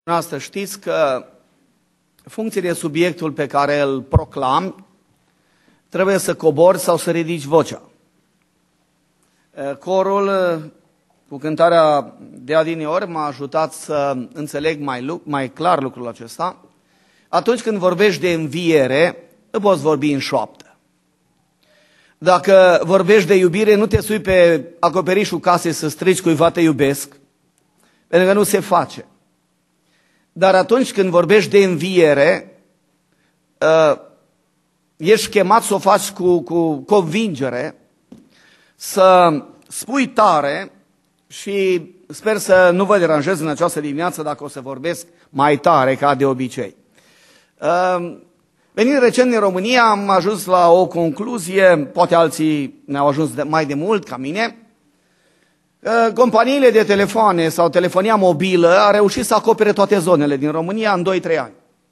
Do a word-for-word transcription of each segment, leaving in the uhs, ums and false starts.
Noastră știți că, în funcție de subiectul pe care îl proclami, trebuie să cobori sau să ridici vocea. Corul, cu cântarea de adineori, m-a ajutat să înțeleg mai, mai clar lucrul acesta. Atunci când vorbești de înviere, nu poți vorbi în șoaptă. Dacă vorbești de iubire, nu te sui pe acoperișul casei să strici cuiva te iubesc, pentru că nu se face. Dar atunci când vorbești de înviere, ești chemat să o faci cu, cu convingere, să spui tare și sper să nu vă deranjez în această dimineață dacă o să vorbesc mai tare ca de obicei. Venind recent în România am ajuns la o concluzie, poate alții ne-au ajuns de, mai de mult ca mine. Companiile de telefoane sau telefonia mobilă a reușit să acopere toate zonele din România în doi trei ani.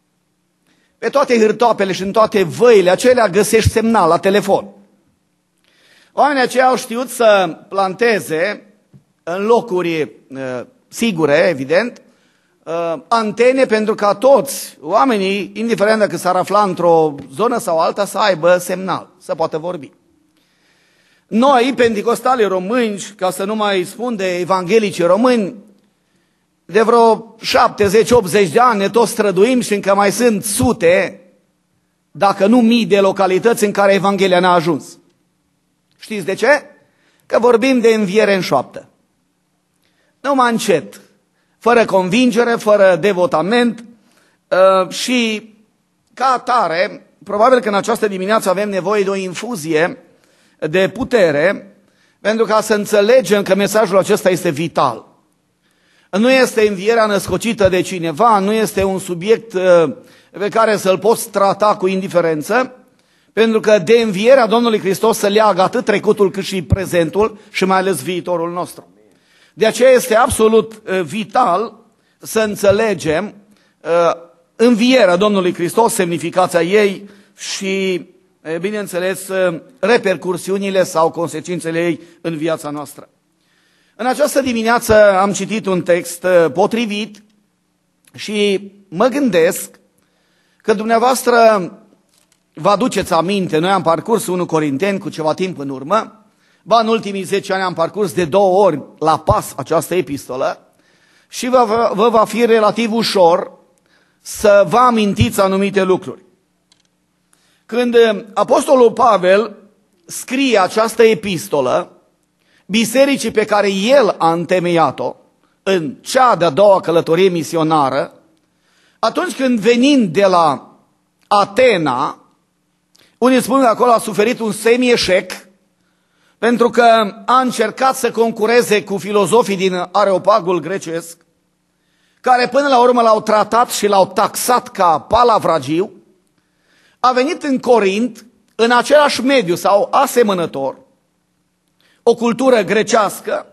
Pe toate hârtoapele și în toate văile acelea găsești semnal la telefon. Oamenii aceia au știut să planteze în locuri uh, sigure, evident, uh, antene pentru ca toți oamenii, indiferent dacă s-ar afla într-o zonă sau alta, să aibă semnal, să poată vorbi. Noi, penticostalii români, ca să nu mai spun de evanghelici români, de vreo șaptezeci optzeci de ani ne tot străduim și încă mai sunt sute, dacă nu mii de localități în care Evanghelia n-a ajuns. Știți de ce? Că vorbim de înviere în șoaptă. Numai încet, fără convingere, fără devotament și ca atare, probabil că în această dimineață avem nevoie de o infuzie de putere, pentru ca să înțelegem că mesajul acesta este vital. Nu este învierea născocită de cineva, nu este un subiect pe care să-l poți trata cu indiferență, pentru că de învierea Domnului Hristos se leagă atât trecutul cât și prezentul și mai ales viitorul nostru. De aceea este absolut vital să înțelegem învierea Domnului Hristos, semnificația ei și, bineînțeles, repercursiunile sau consecințele ei în viața noastră. În această dimineață am citit un text potrivit și mă gândesc că dumneavoastră vă aduceți aminte, noi am parcurs unu Corinteni cu ceva timp în urmă, ba în ultimii zece ani am parcurs de două ori la pas această epistolă și vă, vă va fi relativ ușor să vă amintiți anumite lucruri. Când apostolul Pavel scrie această epistolă bisericii pe care el a întemeiat-o în cea de-a doua călătorie misionară, atunci când venind de la Atena, unii spun că acolo a suferit un semi-eșec, pentru că a încercat să concureze cu filozofii din Areopagul grecesc, care până la urmă l-au tratat și l-au taxat ca palavragiu, a venit în Corint, în același mediu sau asemănător, o cultură grecească,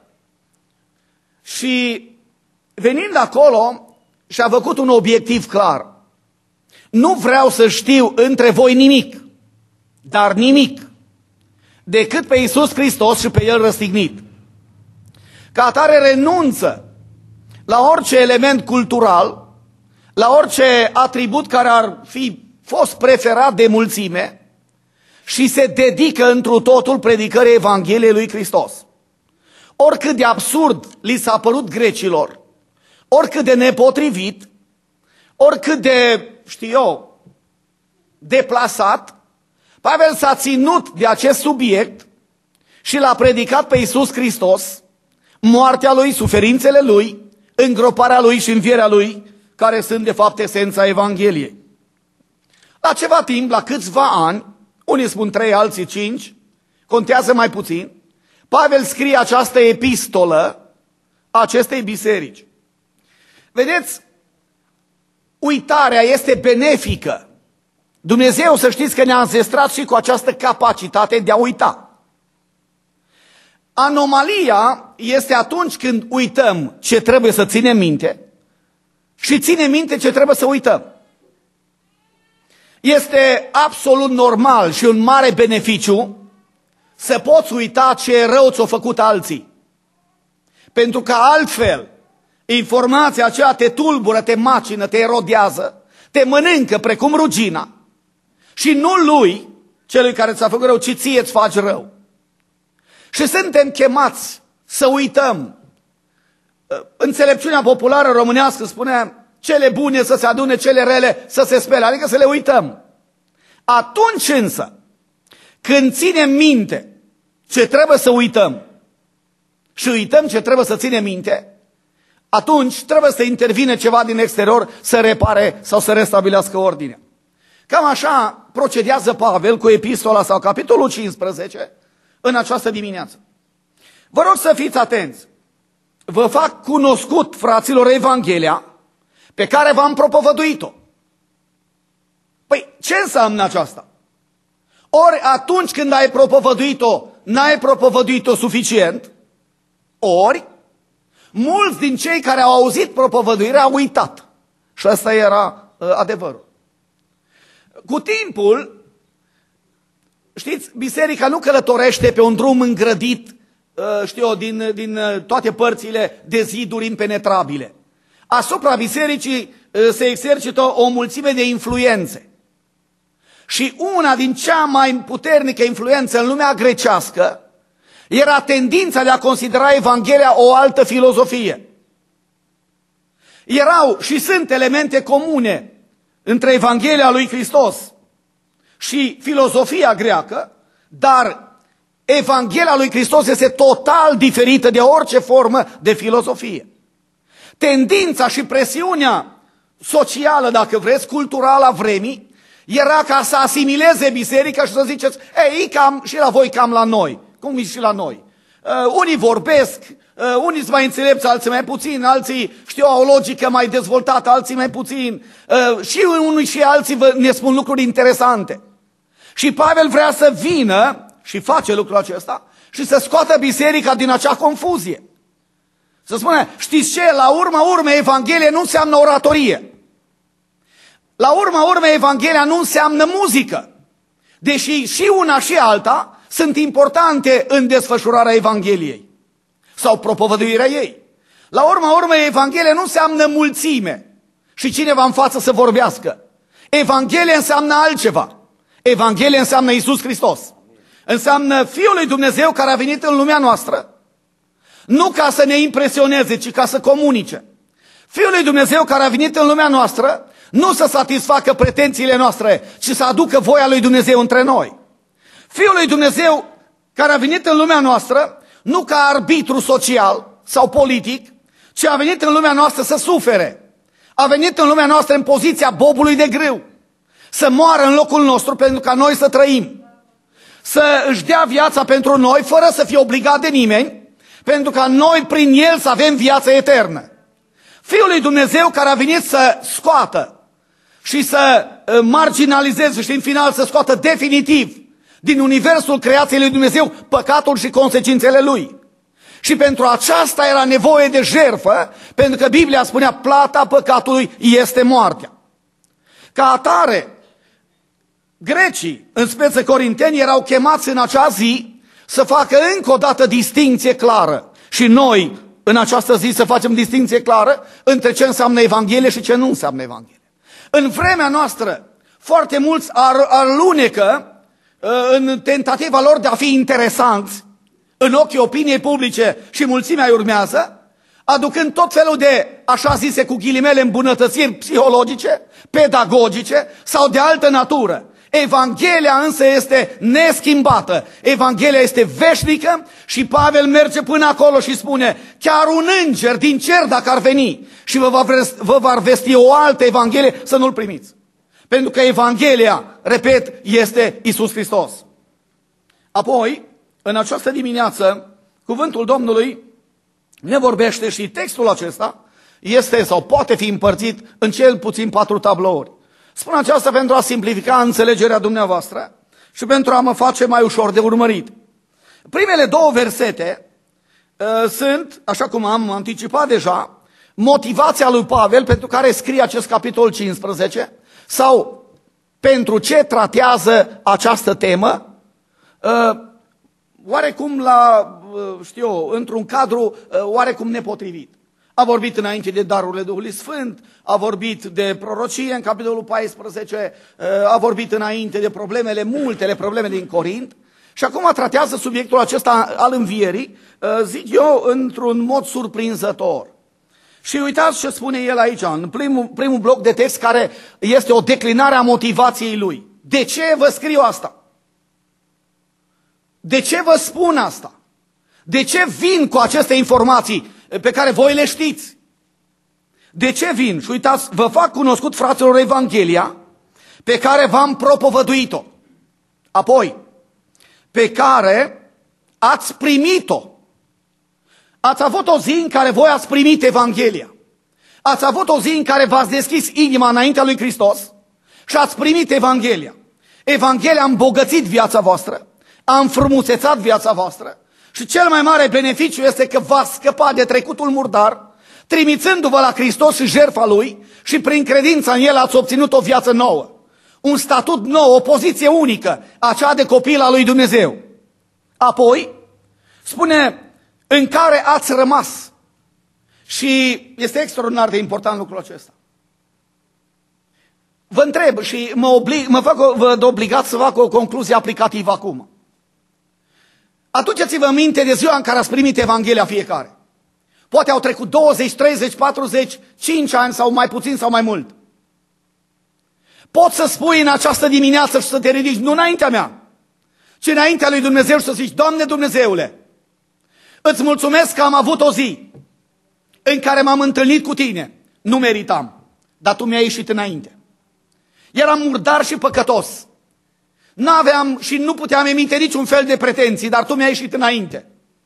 și venind acolo și-a făcut un obiectiv clar. Nu vreau să știu între voi nimic, dar nimic, decât pe Iisus Hristos și pe El răstignit. Ca atare renunță la orice element cultural, la orice atribut care ar fi fost preferat de mulțime și se dedică întru totul predicării Evangheliei lui Hristos. Oricât de absurd li s-a părut grecilor, oricât de nepotrivit, oricât de, știu eu, deplasat, Pavel s-a ținut de acest subiect și l-a predicat pe Iisus Hristos, moartea Lui, suferințele Lui, îngroparea Lui și învierea Lui, care sunt de fapt esența Evangheliei. La ceva timp, la câțiva ani, unii spun trei, alții cinci, contează mai puțin, Pavel scrie această epistolă acestei biserici. Vedeți, uitarea este benefică. Dumnezeu, să știți că ne-a înzestrat și cu această capacitate de a uita. Anomalia este atunci când uităm ce trebuie să ținem minte și ținem minte ce trebuie să uităm. Este absolut normal și un mare beneficiu să poți uita ce rău ți-au făcut alții. Pentru că altfel informația aceea te tulbură, te macină, te erodează, te mănâncă precum rugina și nu lui, celui care ți-a făcut rău, ci ție îți faci rău. Și suntem chemați să uităm. Înțelepciunea populară românească spunea cele bune să se adune, cele rele să se spele, adică să le uităm. Atunci însă, când ținem minte ce trebuie să uităm și uităm ce trebuie să ținem minte, atunci trebuie să intervine ceva din exterior să repare sau să restabilească ordinea. Cam așa procedează Pavel cu epistola sau capitolul cincisprezece în această dimineață. Vă rog să fiți atenți. Vă fac cunoscut, fraților, Evanghelia pe care v-am propovăduit-o. Păi, ce înseamnă aceasta? Ori atunci când ai propovăduit-o, n-ai propovăduit-o suficient, ori mulți din cei care au auzit propovăduirea au uitat. Și ăsta era uh, adevărul. Cu timpul, știți, biserica nu călătorește pe un drum îngrădit, uh, știu eu, din, din uh, toate părțile de ziduri impenetrabile. Asupra bisericii uh, se exercită o mulțime de influențe. Și una din cea mai puternică influență în lumea grecească era tendința de a considera Evanghelia o altă filozofie. Erau și sunt elemente comune între Evanghelia lui Hristos și filozofia greacă, dar Evanghelia lui Hristos este total diferită de orice formă de filozofie. Tendința și presiunea socială, dacă vreți, culturală a vremii, era ca să asimileze biserica și să ziceți, ei, cam și la voi, cam la noi, cum e și la noi. Uh, unii vorbesc, uh, unii sunt mai înțelepți, alții mai puțin, alții știu au o logică mai dezvoltată, alții mai puțin. Uh, și unii și alții vă, ne spun lucruri interesante. Și Pavel vrea să vină și face lucrul acesta și să scoată biserica din acea confuzie. Să spune, știți ce, la urma urmei Evanghelia nu înseamnă oratorie. La urma urmei Evanghelia nu înseamnă muzică. Deși și una și alta sunt importante în desfășurarea Evangheliei sau propovăduirea ei. La urma urmei Evanghelia nu înseamnă mulțime și cineva în față să vorbească. Evanghelia înseamnă altceva. Evanghelia înseamnă Iisus Hristos. Înseamnă Fiul lui Dumnezeu care a venit în lumea noastră, nu ca să ne impresioneze, ci ca să comunice. Fiul lui Dumnezeu care a venit în lumea noastră, nu să satisfacă pretențiile noastre, ci să aducă voia lui Dumnezeu între noi. Fiul lui Dumnezeu care a venit în lumea noastră, nu ca arbitru social sau politic, ci a venit în lumea noastră să sufere. A venit în lumea noastră în poziția bobului de grâu, să moară în locul nostru pentru ca noi să trăim. Să își dea viața pentru noi fără să fie obligat de nimeni, pentru ca noi prin el să avem viață eternă. Fiul lui Dumnezeu care a venit să scoată și să marginalizeze și în final să scoată definitiv din universul creației lui Dumnezeu păcatul și consecințele lui. Și pentru aceasta era nevoie de jertfă, pentru că Biblia spunea plata păcatului este moartea. Ca atare, grecii, în speță corinteni, erau chemați în acea zi să facă încă o dată distinție clară. Și noi, în această zi, să facem distinție clară între ce înseamnă Evanghelie și ce nu înseamnă Evanghelie. În vremea noastră, foarte mulți ar, alunecă în tentativa lor de a fi interesanți în ochii opiniei publice și mulțimea îi urmează, aducând tot felul de, așa zise cu ghilimele, îmbunătățiri psihologice, pedagogice sau de altă natură. Evanghelia însă este neschimbată. Evanghelia este veșnică și Pavel merge până acolo și spune, chiar un înger din cer dacă ar veni și vă va, vă va vesti o altă Evanghelie, să nu-l primiți. Pentru că Evanghelia, repet, este Iisus Hristos. Apoi, în această dimineață, cuvântul Domnului ne vorbește și textul acesta este sau poate fi împărțit în cel puțin patru tablouri. Spun aceasta pentru a simplifica înțelegerea dumneavoastră și pentru a mă face mai ușor de urmărit. Primele două versete uh, sunt, așa cum am anticipat deja, motivația lui Pavel pentru care scrie acest capitol cincisprezece sau pentru ce tratează această temă, uh, oarecum la, uh, știu eu, într-un cadru uh, oarecum nepotrivit. A vorbit înainte de darurile Duhului Sfânt, a vorbit de prorocie în capitolul paisprezece, a vorbit înainte de problemele, multele probleme din Corint și acum tratează subiectul acesta al învierii, zic eu, într-un mod surprinzător. Și uitați ce spune el aici, în primul, primul bloc de text, care este o declinare a motivației lui. De ce vă scriu asta? De ce vă spun asta? De ce vin cu aceste informații pe care voi le știți? De ce vin? Și uitați, vă fac cunoscut, fraților, Evanghelia pe care v-am propovăduit-o. Apoi, pe care ați primit-o. Ați avut o zi în care voi ați primit Evanghelia. Ați avut o zi în care v-ați deschis inima înaintea lui Hristos și ați primit Evanghelia. Evanghelia a îmbogățit viața voastră, a înfrumusețat viața voastră și cel mai mare beneficiu este că v-ați scăpat de trecutul murdar, trimițându-vă la Hristos și jertfa Lui și prin credința în El ați obținut o viață nouă. Un statut nou, o poziție unică, aceea de copil al lui Dumnezeu. Apoi, spune, în care ați rămas. Și este extraordinar de important lucrul acesta. Vă întreb și mă, oblig, mă fac vă obligat să fac o concluzie aplicativă acum. Aduceți-vă aminte de ziua în care ați primit Evanghelia fiecare. Poate au trecut douăzeci, treizeci, patruzeci, cinci ani sau mai puțin sau mai mult. Poți să spui în această dimineață și să te ridici, nu înaintea mea, ci înaintea lui Dumnezeu și să zici, Doamne Dumnezeule, îți mulțumesc că am avut o zi în care m-am întâlnit cu Tine. Nu meritam, dar Tu mi-ai ieșit înainte. Eram murdar și păcătos. N-aveam și nu puteam emite niciun fel de pretenții, dar Tu mi-ai ieșit înainte.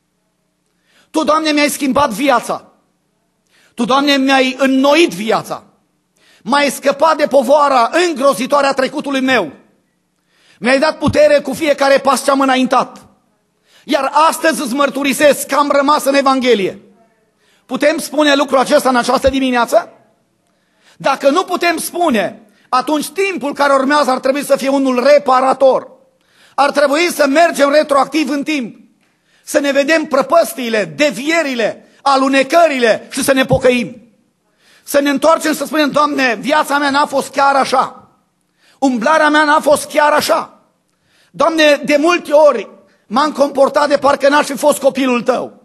Tu, Doamne, mi-ai schimbat viața. Tu, Doamne, mi-ai înnoit viața. M-ai scăpat de povoara îngrozitoare a trecutului meu. Mi-ai dat putere cu fiecare pas ce am înaintat. Iar astăzi îți mărturisesc că am rămas în Evanghelie. Putem spune lucrul acesta în această dimineață? Dacă nu putem spune, atunci timpul care urmează ar trebui să fie unul reparator. Ar trebui să mergem retroactiv în timp. Să ne vedem prăpăstiile, devierile, alunecările și să ne pocăim. Să ne întoarcem și să spunem, Doamne, viața mea n-a fost chiar așa. Umblarea mea n-a fost chiar așa. Doamne, de multe ori m-am comportat de parcă n-aș fi fost copilul Tău.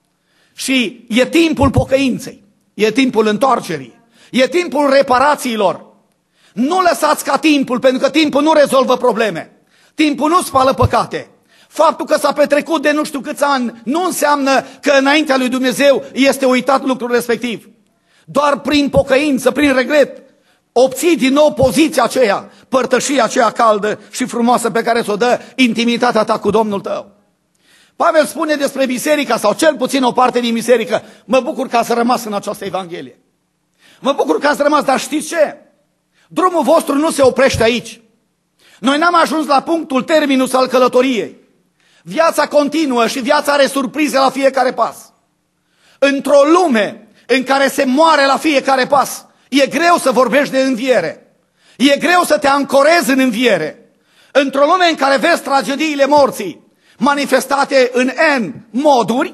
Și e timpul pocăinței, e timpul întoarcerii, e timpul reparațiilor. Nu lăsați ca timpul, pentru că timpul nu rezolvă probleme. Timpul nu spală păcate. Faptul că s-a petrecut de nu știu câți ani nu înseamnă că înaintea lui Dumnezeu este uitat lucrul respectiv. Doar prin pocăință, prin regret, obții din nou poziția aceea, părtășia aceea caldă și frumoasă pe care ți-o dă intimitatea ta cu Domnul tău. Pavel spune despre biserica, sau cel puțin o parte din biserică, mă bucur că ați rămas în această Evanghelie. Mă bucur că ați rămas, dar știți ce? Drumul vostru nu se oprește aici. Noi n-am ajuns la punctul terminus al călătoriei. Viața continuă și viața are surprize la fiecare pas. Într-o lume în care se moare la fiecare pas, e greu să vorbești de înviere. E greu să te ancorezi în înviere. Într-o lume în care vezi tragediile morții manifestate în N moduri,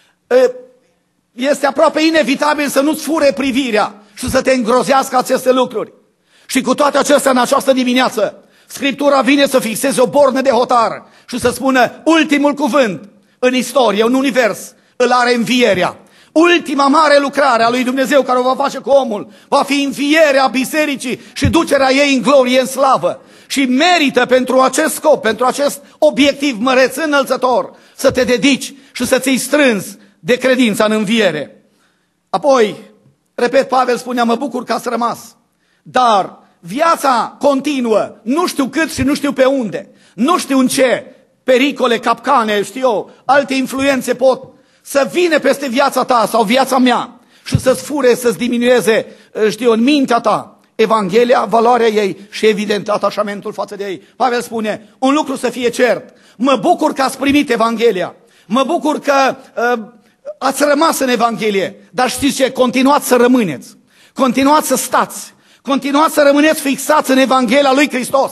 este aproape inevitabil să nu-ți fure privirea și să te îngrozească aceste lucruri. Și cu toate acestea, în această dimineață, Scriptura vine să fixeze o bornă de hotar și să spună ultimul cuvânt în istorie, în univers, îl are învierea. Ultima mare lucrare a lui Dumnezeu care o va face cu omul va fi învierea bisericii și ducerea ei în glorie, în slavă. Și merită pentru acest scop, pentru acest obiectiv măreț înălțător, să te dedici și să ți-i strânzi de credința în înviere. Apoi, repet, Pavel spunea, mă bucur că ați rămas, dar viața continuă, nu știu cât și nu știu pe unde, nu știu în ce pericole, capcane, știu eu, alte influențe pot să vină peste viața ta sau viața mea și să-ți fure, să-ți diminueze, știu eu, în mintea ta Evanghelia, valoarea ei și evident atașamentul față de ei. Pavel spune, un lucru să fie cert, mă bucur că ați primit Evanghelia, mă bucur că uh, ați rămas în Evanghelie, dar știți ce? Continuați să rămâneți, continuați să stați, continuați să rămâneți fixați în Evanghelia lui Hristos.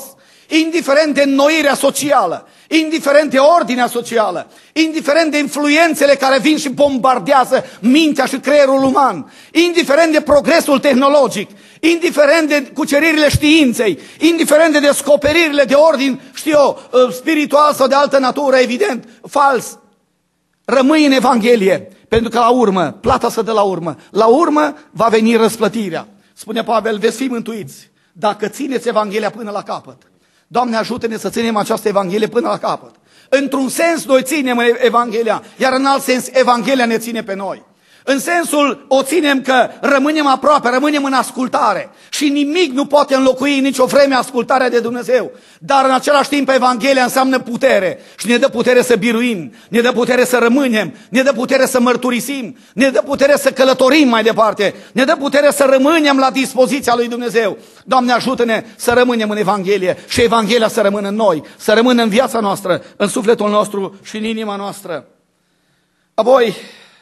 indiferent de înnoirea socială, indiferent de ordinea socială, indiferent de influențele care vin și bombardează mintea și creierul uman, indiferent de progresul tehnologic, indiferent de cuceririle științei, indiferent de descoperirile de ordin, știu eu, spiritual sau de altă natură, evident, fals, rămâi în Evanghelie, pentru că la urmă, plata se dă la urmă, la urmă va veni răsplătirea. Spune Pavel, veți fi mântuiți dacă țineți Evanghelia până la capăt. Doamne, ajută-ne să ținem această Evanghelie până la capăt. Într-un sens noi ținem Evanghelia, iar în alt sens Evanghelia ne ține pe noi. În sensul o ținem că rămânem aproape, rămânem în ascultare și nimic nu poate înlocui nicio vreme ascultarea de Dumnezeu. Dar în același timp Evanghelia înseamnă putere și ne dă putere să biruim, ne dă putere să rămânem, ne dă putere să mărturisim, ne dă putere să călătorim mai departe, ne dă putere să rămânem la dispoziția lui Dumnezeu. Doamne, ajută-ne să rămânem în Evanghelie și Evanghelia să rămână în noi, să rămână în viața noastră, în sufletul nostru și în inima noastră. Apoi,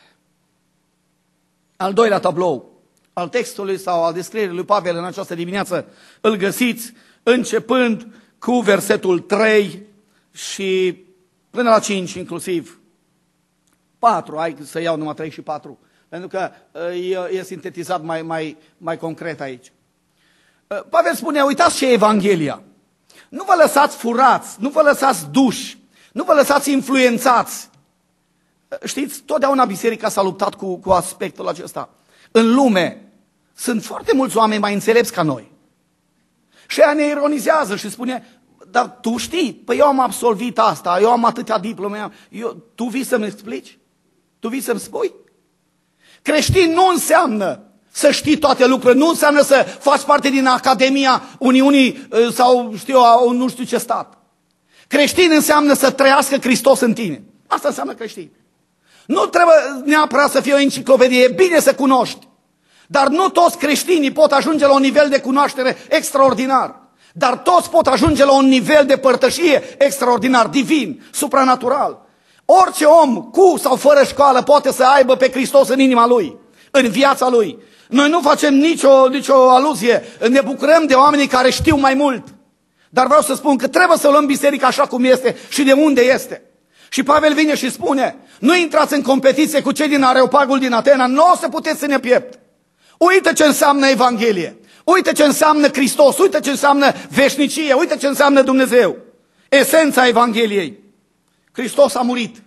al doilea tablou al textului sau al descrierii lui Pavel în această dimineață îl găsiți începând cu versetul trei și până la cinci inclusiv. patru, hai să iau numai trei și patru, pentru că e, e sintetizat mai, mai, mai concret aici. Pavel spune, uitați ce e Evanghelia. Nu vă lăsați furați, nu vă lăsați duși, nu vă lăsați influențați. Știți, totdeauna biserica s-a luptat cu, cu aspectul acesta. În lume sunt foarte mulți oameni mai înțelepți ca noi. Și ea ne ironizează și spune, dar tu știi, păi eu am absolvit asta, eu am atâtea diplome, eu, tu vii să-mi explici? Tu vii să-mi spui? Creștin nu înseamnă să știi toate lucrurile, nu înseamnă să faci parte din Academia Uniunii sau știu eu, nu știu ce stat. Creștin înseamnă să trăiască Hristos în tine. Asta înseamnă creștin. Nu trebuie neapărat să fie o enciclopedie, e bine să cunoști. Dar nu toți creștinii pot ajunge la un nivel de cunoaștere extraordinar. Dar toți pot ajunge la un nivel de părtășie extraordinar, divin, supranatural. Orice om, cu sau fără școală, poate să aibă pe Hristos în inima lui, în viața lui. Noi nu facem nicio, nicio aluzie, ne bucurăm de oamenii care știu mai mult. Dar vreau să spun că trebuie să luăm biserica așa cum este și de unde este. Și Pavel vine și spune, nu intrați în competiție cu cei din Areopagul din Atena, nu o să puteți să ne piept. Uite ce înseamnă Evanghelie, uite ce înseamnă Hristos, uite ce înseamnă veșnicie, uite ce înseamnă Dumnezeu. Esența Evangheliei. Hristos a murit.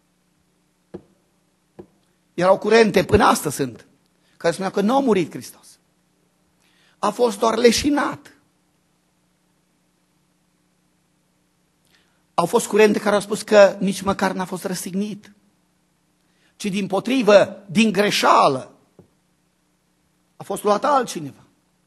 Erau curente, până astăzi sunt, care spuneau că nu a murit Hristos. A fost doar leșinat. Au fost curente care au spus că nici măcar n-a fost răstignit, ci dimpotrivă, din greșeală, a fost luat altcineva.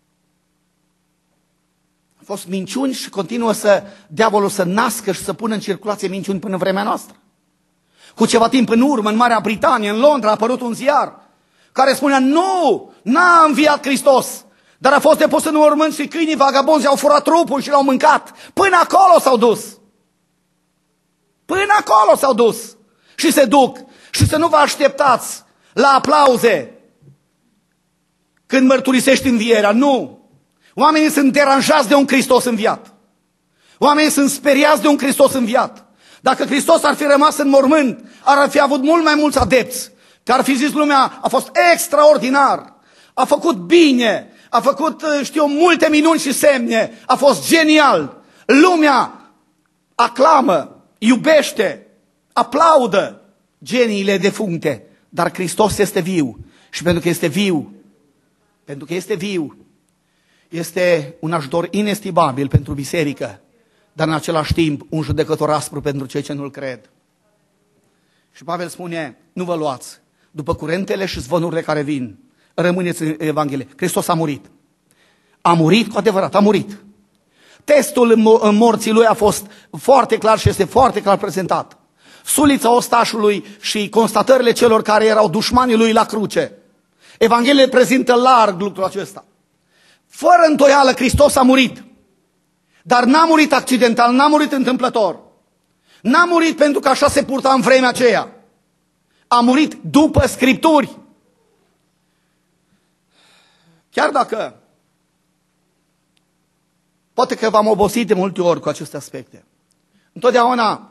A fost minciuni și continuă să, diavolul să nască și să pună în circulație minciuni până în vremea noastră. Cu ceva timp în urmă, în Marea Britanie, în Londra, a apărut un ziar care spunea, nu, n-a înviat Hristos, dar a fost depus în mormânt și câinii vagabonzi au furat trupul și l-au mâncat. Până acolo s-au dus. Până acolo s-au dus și se duc. Și să nu vă așteptați la aplauze când mărturisești învierea. Nu! Oamenii sunt deranjați de un Hristos înviat. Oamenii sunt speriați de un Hristos înviat. Dacă Hristos ar fi rămas în mormânt, ar fi avut mult mai mulți adepți. Că ar fi zis lumea, a fost extraordinar, a făcut bine, a făcut, știu, multe minuni și semne, a fost genial. Lumea aclamă, iubește, aplaudă geniile defuncte, dar Hristos este viu. Și pentru că este viu, pentru că este viu, este un ajutor inestimabil pentru biserică, dar în același timp un judecător aspru pentru cei ce nu-L cred. Și Pavel spune, nu vă luați după curentele și zvonurile care vin, rămâneți în Evanghelie. Hristos a murit. A murit cu adevărat, a murit. Testul în morții lui a fost foarte clar și este foarte clar prezentat. Sulița ostașului și constatările celor care erau dușmanii lui la cruce. Evanghelia prezintă larg lucrul acesta. Fără întoială, Hristos a murit. Dar n-a murit accidental, n-a murit întâmplător. N-a murit pentru că așa se purta în vremea aceea. A murit după Scripturi. Chiar dacă Poate că v-am obosit de multe ori cu aceste aspecte. Întotdeauna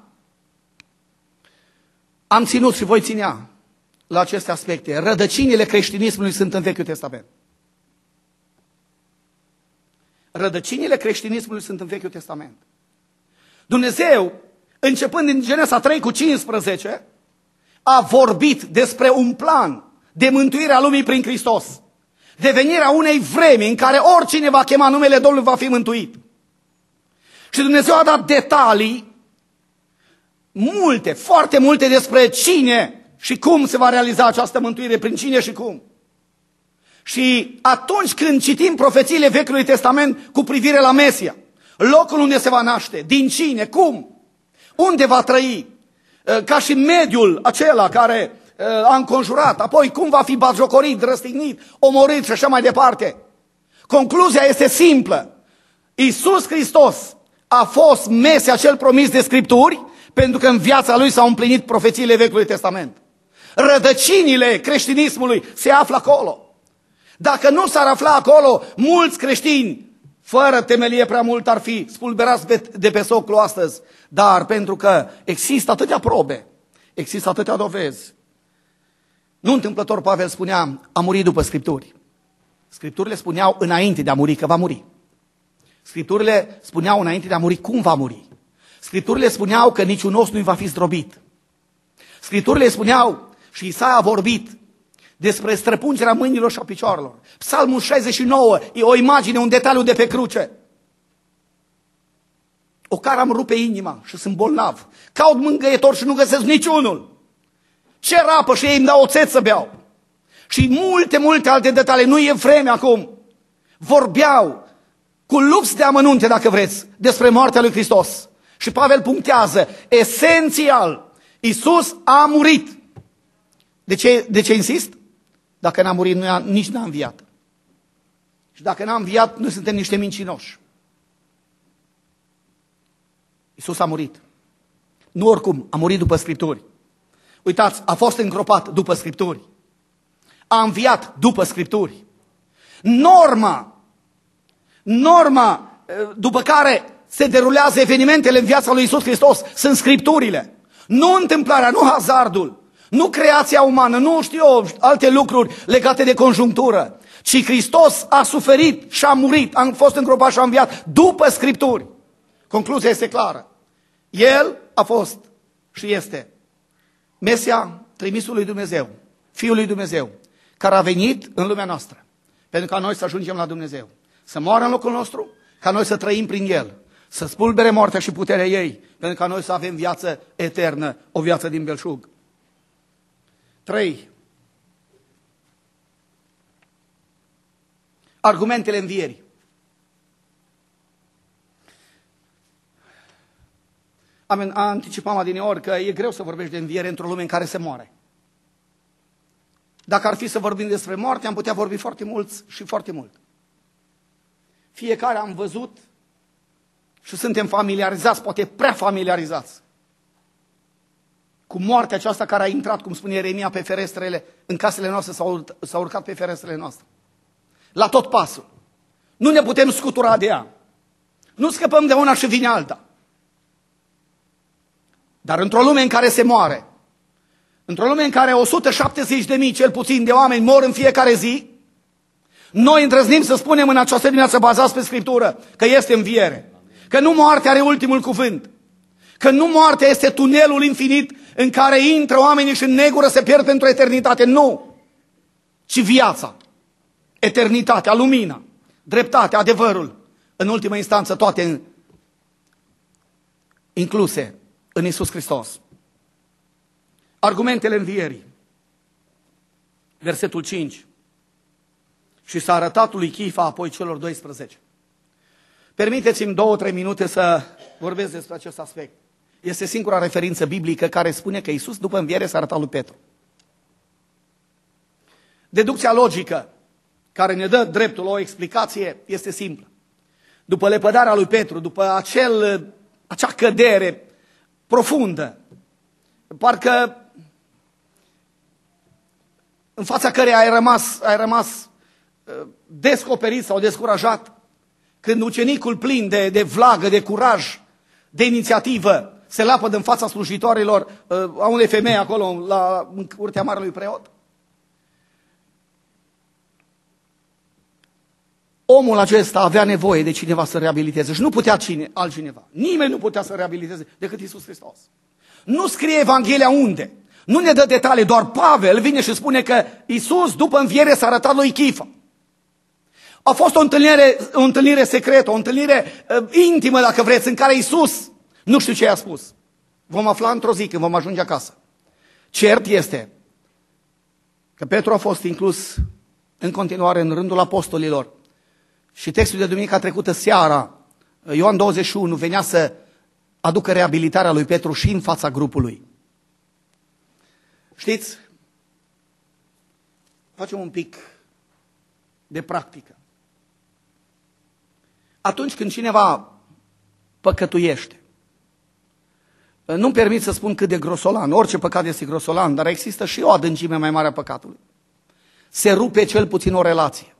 am ținut și voi ținea la aceste aspecte. Rădăcinile creștinismului sunt în Vechiul Testament. Rădăcinile creștinismului sunt în Vechiul Testament. Dumnezeu, începând din Genesa trei cu cincisprezece, a vorbit despre un plan de mântuire a lumii prin Hristos. De venirea unei vremi în care oricine va chema numele Domnului va fi mântuit. Și Dumnezeu a dat detalii multe, foarte multe despre cine și cum se va realiza această mântuire, prin cine și cum. Și atunci când citim profețiile Vechiului Testament cu privire la Mesia, locul unde se va naște, din cine, cum, unde va trăi, ca și mediul acela care a înconjurat, apoi cum va fi batjocorit, răstignit, omorât și așa mai departe. Concluzia este simplă. Iisus Hristos a fost Mesia cel promis de Scripturi, pentru că în viața Lui s-au împlinit profețiile Vechiului Testament. Rădăcinile creștinismului se află acolo. Dacă nu s-ar afla acolo, mulți creștini, fără temelie prea mult, ar fi spulberați de pe soclu astăzi. Dar pentru că există atâtea probe, există atâtea dovezi. Nu întâmplător Pavel spunea, a murit după Scripturi. Scripturile spuneau înainte de a muri că va muri. Scripturile spuneau înainte de a muri cum va muri. Scripturile spuneau că niciun os nu-i va fi zdrobit. Scripturile spuneau, și Isaia a vorbit despre străpungerea mâinilor și a picioarelor. Psalmul șaizeci și nouă e o imagine, un detaliu de pe cruce. O care am rupe inima și sunt bolnav. Caut mângâietor și nu găsesc niciunul. Ce rapă și ei îmi dau oțet să beau. Și multe, multe alte detalii. Nu e vreme acum. Vorbeau cu lux de amănunte, dacă vreți, despre moartea lui Hristos. Și Pavel punctează, esențial, Iisus a murit. De ce, de ce insist? Dacă n-a murit, nu, nici n-a înviat. Și dacă n-a înviat, noi suntem niște mincinoși. Iisus a murit. Nu oricum, a murit după Scripturi. Uitați, a fost îngropat după Scripturi. A înviat după Scripturi. Norma, norma după care se derulează evenimentele în viața lui Iisus Hristos sunt Scripturile. Nu întâmplarea, nu hazardul, nu creația umană, nu știu eu, alte lucruri legate de conjunctură, ci Hristos a suferit și a murit, a fost îngropat și a înviat după Scripturi. Concluzia este clară. El a fost și este Mesia, trimisul lui Dumnezeu, Fiul lui Dumnezeu, care a venit în lumea noastră, pentru ca noi să ajungem la Dumnezeu, să moară în locul nostru, ca noi să trăim prin El, să spulbere moartea și puterea ei, pentru ca noi să avem viață eternă, o viață din belșug. Trei. Argumentele învierii. Am anticipat adineori că e greu să vorbești de înviere într-o lume în care se moare. Dacă ar fi să vorbim despre moarte, am putea vorbi foarte mulți și foarte mult. Fiecare am văzut și suntem familiarizați, poate prea familiarizați, cu moartea aceasta care a intrat, cum spune Ieremia, pe ferestrele, în casele noastre, s-a urcat pe ferestrele noastre. La tot pasul. Nu ne putem scutura de ea. Nu scăpăm de una și vine alta. Dar într-o lume în care se moare, într-o lume în care o sută șaptezeci de mii cel puțin de oameni mor în fiecare zi, noi îndrăznim să spunem în această dimineață, bazați pe Scriptură, că este înviere. Că nu moartea are ultimul cuvânt. Că nu moartea este tunelul infinit în care intră oamenii și în negură se pierd pentru eternitate. Nu! Ci viața, eternitatea, lumina, dreptatea, adevărul, în ultimă instanță toate incluse în Iisus Hristos. Argumentele învierii. Versetul cinci. Și s-a arătat lui Chifa, apoi celor doisprezece. Permiteți-mi două, trei minute să vorbesc despre acest aspect. Este singura referință biblică care spune că Iisus după înviere s-a arătat lui Petru. Deducția logică care ne dă dreptul la o explicație este simplă. După lepădarea lui Petru, după acel, acea cădere profundă, parcă în fața căreia ai rămas, ai rămas descoperit sau descurajat, când ucenicul plin de, de vlagă, de curaj, de inițiativă, se lapădă în fața slujitorilor a unei femei acolo, la, în curtea marelui preot. Omul acesta avea nevoie de cineva să reabiliteze și nu putea cine, altcineva. Nimeni nu putea să reabiliteze decât Iisus Hristos. Nu scrie Evanghelia unde. Nu ne dă detalii, doar Pavel vine și spune că Iisus, după înviere, s-a arătat lui Chifa. A fost o întâlnire, o întâlnire secretă, o întâlnire uh, intimă, dacă vreți, în care Iisus, nu știu ce i-a spus. Vom afla într-o zi când vom ajunge acasă. Cert este că Petru a fost inclus în continuare în rândul apostolilor. Și textul de duminica trecută seara, Ioan douăzeci și unu, venea să aducă reabilitarea lui Petru și în fața grupului. Știți, facem un pic de practică. Atunci când cineva păcătuiește, nu-mi permit să spun cât de grosolan, orice păcat este grosolan, dar există și o adâncime mai mare a păcatului. Se rupe cel puțin o relație.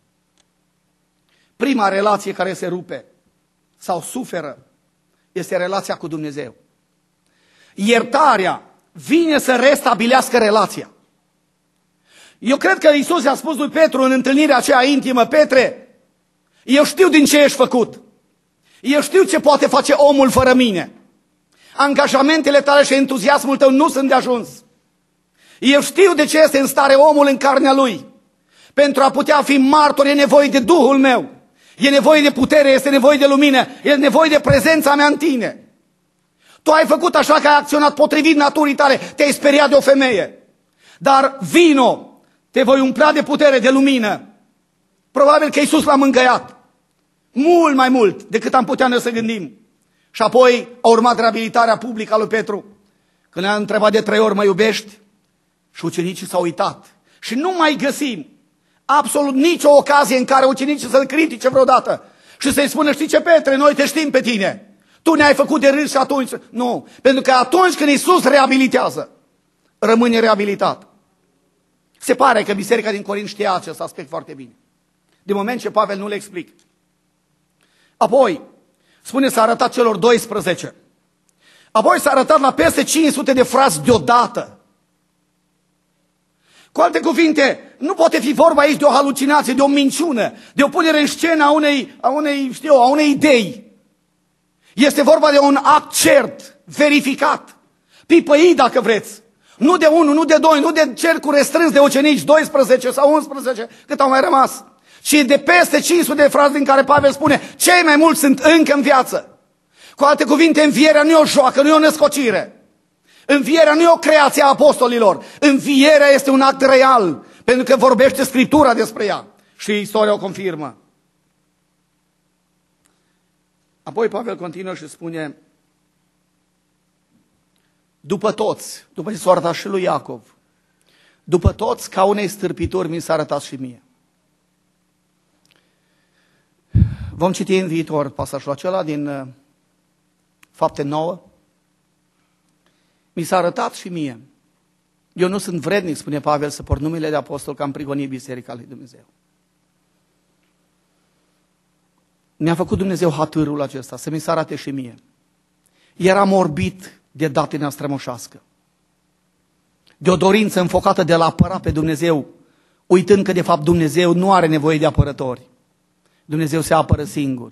Prima relație care se rupe sau suferă este relația cu Dumnezeu. Iertarea vine să restabilească relația. Eu cred că Iisus i-a spus lui Petru în întâlnirea aceea intimă: Petre, eu știu din ce ești făcut. Eu știu ce poate face omul fără mine. Angajamentele tale și entuziasmul tău nu sunt de ajuns. Eu știu de ce este în stare omul în carnea lui. Pentru a putea fi martor e nevoie de Duhul meu. E nevoie de putere, este nevoie de lumină, e nevoie de prezența mea în tine. Tu ai făcut așa că ai acționat potrivit naturii tale, te-ai speriat de o femeie. Dar vino, te voi umplea de putere, de lumină. Probabil că Iisus l-a mângâiat. Mult mai mult decât am putea noi să gândim. Și apoi a urmat reabilitarea publică a lui Petru. Când ne-a întrebat de trei ori: mă iubești? Și ucenicii s-au uitat. Și nu mai găsim absolut nicio ocazie în care ucenicii să-l critice vreodată și să-i spună: știi ce, Petre, noi te știm pe tine. Tu ne-ai făcut de râs și atunci... Nu, pentru că atunci când Iisus reabilitează, rămâne reabilitat. Se pare că biserica din Corint știa acest aspect foarte bine. Din moment ce Pavel nu le explică. Apoi, spune, s-a arătat celor doisprezece. Apoi s-a arătat la peste cinci sute de frați deodată. Cu alte cuvinte, nu poate fi vorba aici de o halucinație, de o minciună, de o punere în scenă a unei, a unei, știu, a unei idei. Este vorba de un act cert, verificat, pipăit dacă vreți. Nu de unul, nu de doi, nu de cercul restrâns de ucenici, doisprezece sau unsprezece, cât au mai rămas, ci de peste cinci sute de frați din care Pavel spune: cei mai mulți sunt încă în viață. Cu alte cuvinte, învierea nu e o joacă, nu e o născocire. Învierea nu e o creație a apostolilor. Învierea este un act real, pentru că vorbește Scriptura despre ea. Și istoria o confirmă. Apoi Pavel continuă și spune: după toți, după ce s-a arătat și lui Iacov, după toți, ca unei stârpituri mi s-a arătat și mie. Vom citi în viitor pasajul acela din uh, Fapte nouă. Mi s-a arătat și mie. Eu nu sunt vrednic, spune Pavel, să port numele de apostol, că am prigonit biserica lui Dumnezeu. Mi-a făcut Dumnezeu hatârul acesta, să mi se arate și mie. Eram orbit de datina strămoșească, de o dorință înfocată de a apăra pe Dumnezeu, uitând că de fapt Dumnezeu nu are nevoie de apărători. Dumnezeu se apără singur.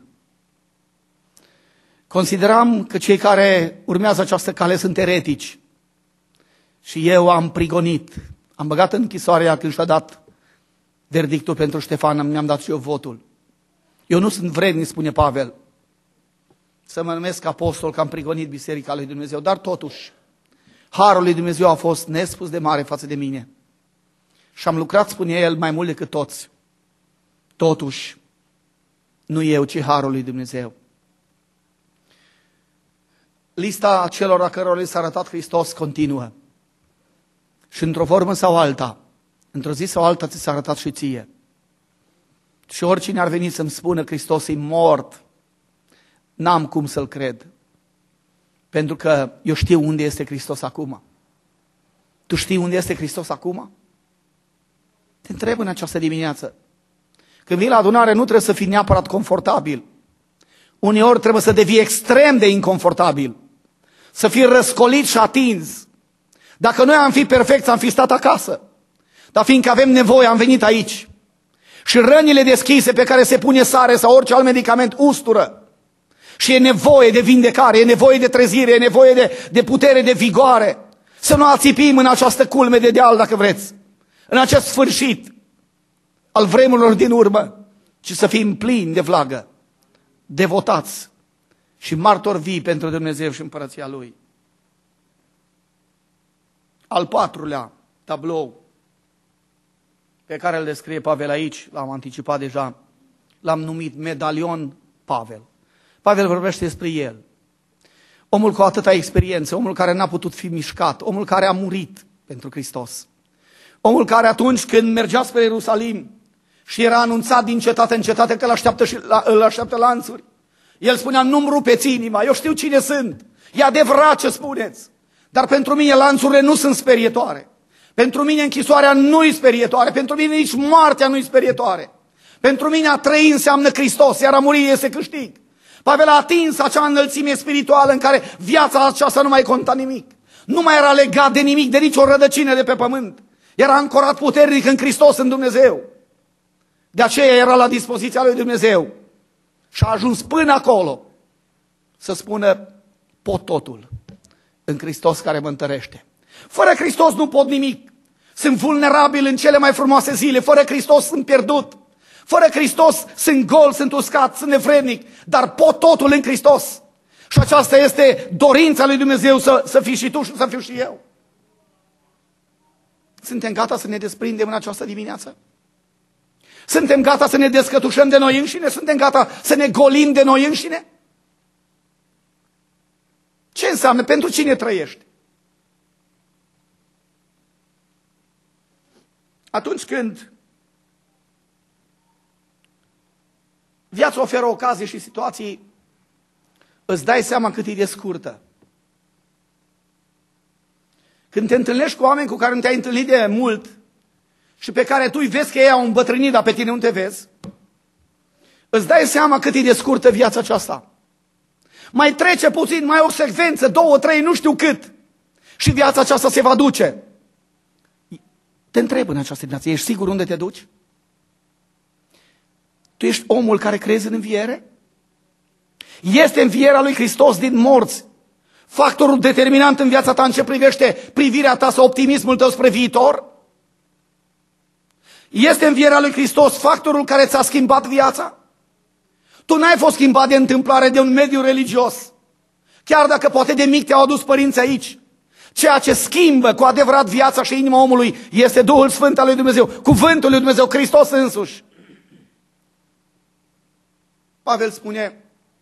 Consideram că cei care urmează această cale sunt eretici. Și eu am prigonit. Am băgat în închisoarea când și-a dat verdictul pentru Ștefan, mi-am dat și eu votul. Eu nu sunt vrednic, spune Pavel, să mă numesc apostol, că am prigonit biserica lui Dumnezeu. Dar totuși, harul lui Dumnezeu a fost nespus de mare față de mine. Și am lucrat, spune el, mai mult decât toți. Totuși, nu eu, ci harul lui Dumnezeu. Lista celor a cărora li s-a arătat Hristos continuă. Și într-o formă sau alta, într-o zi sau alta, ți s-a arătat și ție. Și oricine ar veni să-mi spună Hristos e mort, n-am cum să-l cred. Pentru că eu știu unde este Hristos acum. Tu știi unde este Hristos acum? Te întreb în această dimineață. Când vii la adunare nu trebuie să fii neapărat confortabil. Uneori trebuie să devii extrem de inconfortabil. Să fii răscolit și atins. Dacă noi am fi perfecți, am fi stat acasă. Dar fiindcă avem nevoie, am venit aici. Și rănile deschise pe care se pune sare sau orice alt medicament ustură. Și e nevoie de vindecare, e nevoie de trezire, e nevoie de, de putere, de vigoare. Să nu ațipim în această culme de deal, dacă vreți. În acest sfârșit al vremurilor din urmă. Ci să fim plini de vlagă, devotați și martori vii pentru Dumnezeu și împărăția Lui. Al patrulea tablou pe care îl descrie Pavel aici, l-am anticipat deja, l-am numit Medalion Pavel. Pavel vorbește despre el. Omul cu atâta experiență, omul care n-a putut fi mișcat, omul care a murit pentru Hristos. Omul care atunci când mergea spre Ierusalim și era anunțat din cetate în cetate că îl așteaptă, și, îl așteaptă lanțuri, el spunea, nu-mi rupeți inima, eu știu cine sunt, e adevărat ce spuneți, dar pentru mine lanțurile nu sunt sperietoare. Pentru mine închisoarea nu-i sperietoare, pentru mine nici moartea nu-i sperietoare. Pentru mine a trăi înseamnă Hristos, iar a muri este câștig. Pavel a atins acea înălțime spirituală în care viața aceasta nu mai conta nimic. Nu mai era legat de nimic, de nicio rădăcină de pe pământ. Era ancorat puternic în Hristos, în Dumnezeu. De aceea era la dispoziția lui Dumnezeu. Și a ajuns până acolo să spună, pot totul în Hristos care mă întărește. Fără Hristos nu pot nimic. Sunt vulnerabil în cele mai frumoase zile. Fără Hristos sunt pierdut. Fără Hristos sunt gol, sunt uscat, sunt nevrednic. Dar pot totul în Hristos. Și aceasta este dorința lui Dumnezeu să, să fii și tu și să fiu și eu. Suntem gata să ne desprindem în această dimineață? Suntem gata să ne descătușăm de noi înșine? Suntem gata să ne golim de noi înșine? Ce înseamnă? Pentru cine trăiești? Atunci când viața oferă ocazii și situații, îți dai seama cât e de scurtă. Când te întâlnești cu oameni cu care nu te-ai întâlnit de mult și pe care tu îi vezi că ei au îmbătrânit, dar pe tine nu te vezi, îți dai seama cât e de scurtă viața aceasta. Mai trece puțin, mai o secvență, două, trei, nu știu cât, și viața aceasta se va duce. Te întreb în această dimineață, ești sigur unde te duci? Tu ești omul care crezi în înviere? Este învierea lui Hristos din morți factorul determinant în viața ta în ce privește privirea ta sau optimismul tău spre viitor? Este învierea lui Hristos factorul care ți-a schimbat viața? Tu n-ai fost schimbat de întâmplare de un mediu religios, chiar dacă poate de mic te-au adus părinți aici. Ceea ce schimbă cu adevărat viața și inima omului este Duhul Sfânt al lui Dumnezeu, cuvântul lui Dumnezeu, Hristos însuși. Pavel spune,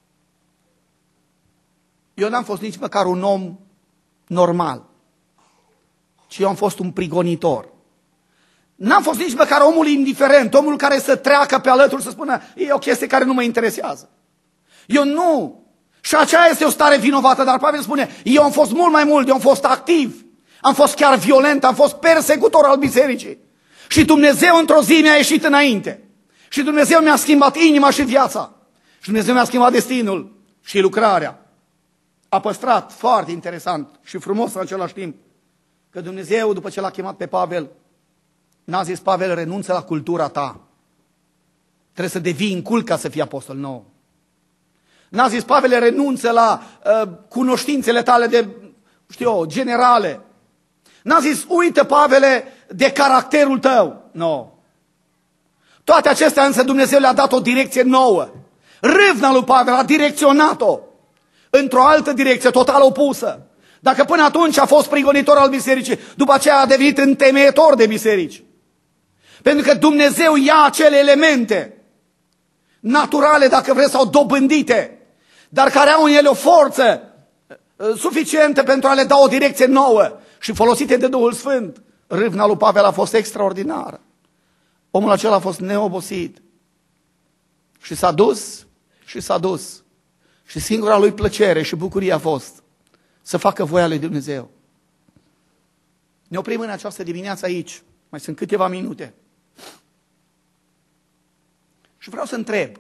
eu n-am fost nici măcar un om normal, ci eu am fost un prigonitor. N-am fost nici măcar omul indiferent, omul care să treacă pe alături, să spună, e o chestie care nu mă interesează. Eu nu. Și aceea este o stare vinovată, dar Pavel spune, eu am fost mult mai mult, eu am fost activ, am fost chiar violent, am fost persecutor al bisericii. Și Dumnezeu într-o zi mi-a ieșit înainte. Și Dumnezeu mi-a schimbat inima și viața. Și Dumnezeu mi-a schimbat destinul și lucrarea. A păstrat, foarte interesant și frumos în același timp, că Dumnezeu, după ce l-a chemat pe Pavel, n-a zis, Pavel, renunță la cultura ta. Trebuie să devii în cult ca să fii apostol nou. N-a zis, Pavel, renunță la uh, cunoștințele tale de, știu eu, generale. N-a zis, uite, Pavele, de caracterul tău. Nu. No. Toate acestea însă Dumnezeu le-a dat o direcție nouă. Râvna lui Pavel a direcționat-o într-o altă direcție, total opusă. Dacă până atunci a fost prigonitor al bisericii, după aceea a devenit întemeietor de biserici. Pentru că Dumnezeu ia acele elemente naturale, dacă vreți, sau dobândite, dar care au în ele o forță suficientă pentru a le da o direcție nouă și folosite de Duhul Sfânt. Râvna lui Pavel a fost extraordinară. Omul acela a fost neobosit. Și s-a dus, și s-a dus. Și singura lui plăcere și bucurie a fost să facă voia lui Dumnezeu. Ne oprim în această dimineață aici. Mai sunt câteva minute. Și vreau să întreb,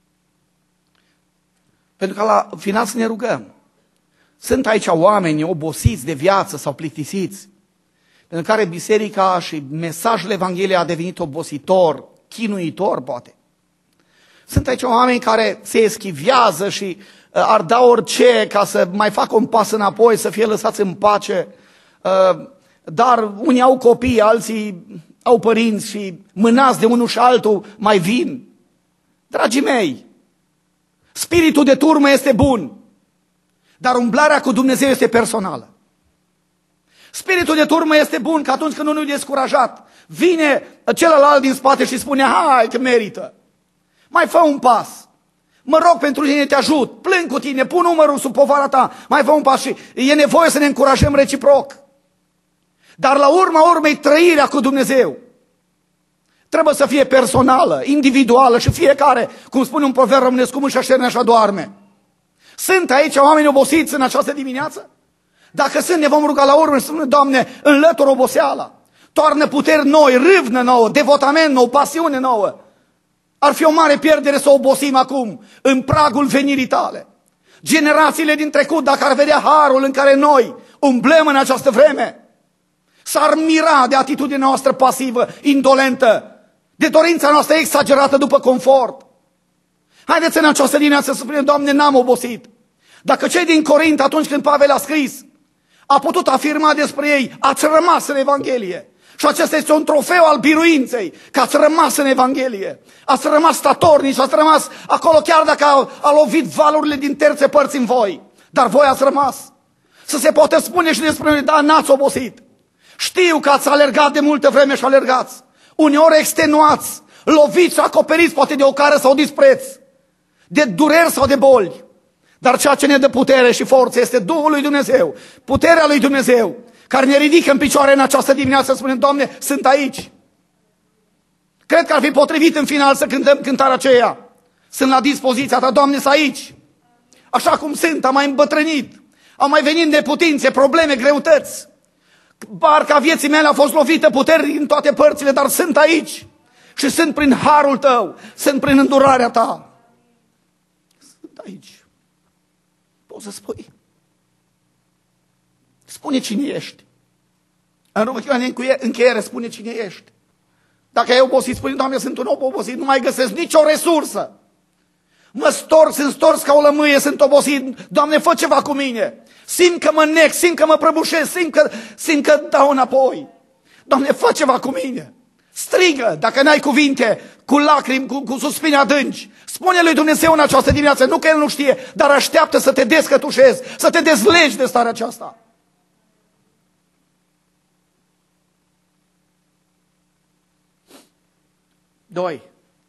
pentru că la final să ne rugăm. Sunt aici oameni obosiți de viață sau plictisiți, pentru care biserica și mesajul Evangheliei a devenit obositor, chinuitor poate. Sunt aici oameni care se eschivează și ar da orice ca să mai facă un pas înapoi, să fie lăsați în pace. Dar unii au copii, alții au părinți și mânați de unul și altul mai vin. Dragii mei, spiritul de turmă este bun, dar umblarea cu Dumnezeu este personală. Spiritul de turmă este bun că atunci când unul e descurajat, vine celălalt din spate și spune, hai că merită. Mai fă un pas. Mă rog pentru tine, te ajut, plâng cu tine, pun umărul sub povara ta, mai fă un pas și e nevoie să ne încurajăm reciproc. Dar la urma urmei, trăirea cu Dumnezeu trebuie să fie personală, individuală și fiecare, cum spune un proverb românesc, cum își așterne așa doarme. Sunt aici oameni obosiți în această dimineață? Dacă sunt, ne vom ruga la urmă și spune, Doamne, înlătură oboseala, toarnă puteri noi, râvnă nouă, devotament nou, pasiune nouă. Ar fi o mare pierdere să obosim acum, în pragul venirii tale. Generațiile din trecut, dacă ar vedea harul în care noi umblăm în această vreme, s-ar mira de atitudinea noastră pasivă, indolentă, de dorința noastră exagerată după confort. Haideți în această dimineață să spunem, Doamne, n-am obosit. Dacă cei din Corint, atunci când Pavel a scris, a putut afirma despre ei, ați rămas în Evanghelie. Și acesta este un trofeu al biruinței, că ați rămas în Evanghelie. Ați rămas statornici, ați rămas acolo chiar dacă a, a lovit valurile din terțe părți în voi. Dar voi ați rămas. Să se poate spune și despre noi, da, n-ați obosit. Știu că ați alergat de multă vreme și alergați. Uneori extenuați, loviți, acoperiți poate de o cară sau dispreț, de dureri sau de boli. Dar ceea ce ne dă putere și forță este Duhul lui Dumnezeu, puterea lui Dumnezeu, care ne ridică în picioare în această dimineață, să spunem, Doamne, sunt aici. Cred că ar fi potrivit în final să cântăm cântarea aceea. Sunt la dispoziția ta, Doamne, să aici. Așa cum sunt, am mai îmbătrânit, am mai venit neputințe, probleme, greutăți. Barca vieții mele a fost lovită puternic în toate părțile, dar sunt aici. Și sunt prin harul tău, sunt prin îndurarea ta. Sunt aici. Poți să spui. Spune cine ești. În rugăciunea de încheiere spune cine ești. Dacă ai obosit, spune, Doamne, sunt un om obosit, nu mai găsesc nicio resursă. Mă storc, sunt stors ca o lămâie, sunt obosit. Doamne, fă ceva cu mine. Simt că mă nec, simt că mă prăbușesc, simt că, simt că dau înapoi. Doamne, fă ceva cu mine. Strigă, dacă n-ai cuvinte, cu lacrimi, cu, cu suspini adânci. Spune lui Dumnezeu în această dimineață, nu că El nu știe, dar așteaptă să te descătușezi, să te dezlegi de starea aceasta. Doi.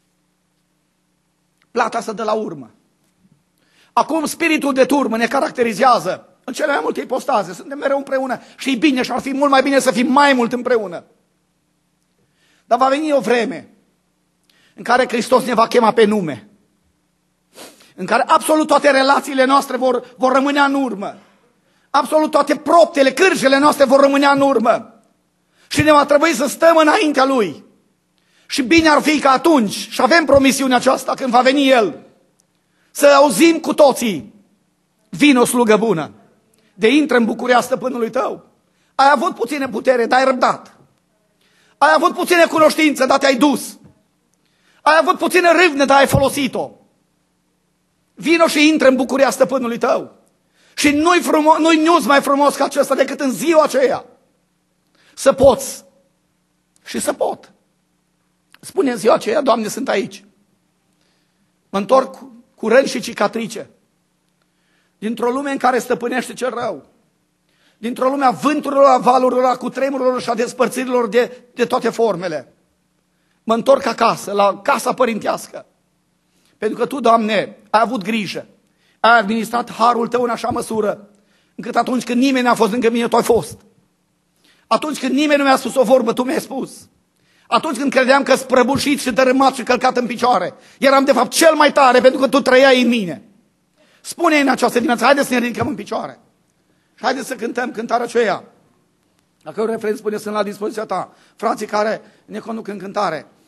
Plata se dă la urmă. Acum spiritul de turmă ne caracterizează în cele mai multe ipostaze. Suntem mereu împreună și e bine și ar fi mult mai bine să fim mai mult împreună. Dar va veni o vreme în care Hristos ne va chema pe nume. În care absolut toate relațiile noastre vor, vor rămâne în urmă. Absolut toate proptele, cârjele noastre vor rămâne în urmă. Și ne va trebui să stăm înaintea Lui. Și bine ar fi că atunci, și avem promisiunea aceasta când va veni El, să auzim cu toții, vino slugă bună, de intră în bucuria stăpânului tău. Ai avut puțină putere, dar ai răbdat. Ai avut puțină cunoștință, dar te-ai dus. Ai avut puțină râvnă, dar ai folosit-o. Vino și intră în bucuria stăpânului tău. Și nu-i frumos, nu-i news mai frumos ca acesta decât în ziua aceea să poți și să pot. Spune în ziua aceea, Doamne, sunt aici. Mă întorc cu răni și cicatrice. Dintr-o lume în care stăpânește cel rău. Dintr-o lume a vânturilor, a valurilor, a cutremurilor și a despărțirilor de, de toate formele. Mă întorc acasă, la casa părintească. Pentru că Tu, Doamne, ai avut grijă. Ai administrat harul Tău în așa măsură, încât atunci când nimeni n-a fost lângă mine, Tu ai fost. Atunci când nimeni nu mi-a spus o vorbă, Tu mi-ai spus. Atunci când credeam că-s prăbușit și dărâmat și călcat în picioare, eram de fapt cel mai tare pentru că Tu trăiai în mine. Spune în această dimineață, haideți să ne ridicăm în picioare. Și haideți să cântăm cântarea aceea. Dacă un refren spune, sunt la dispoziția Ta. Frații care ne conduc în cântare,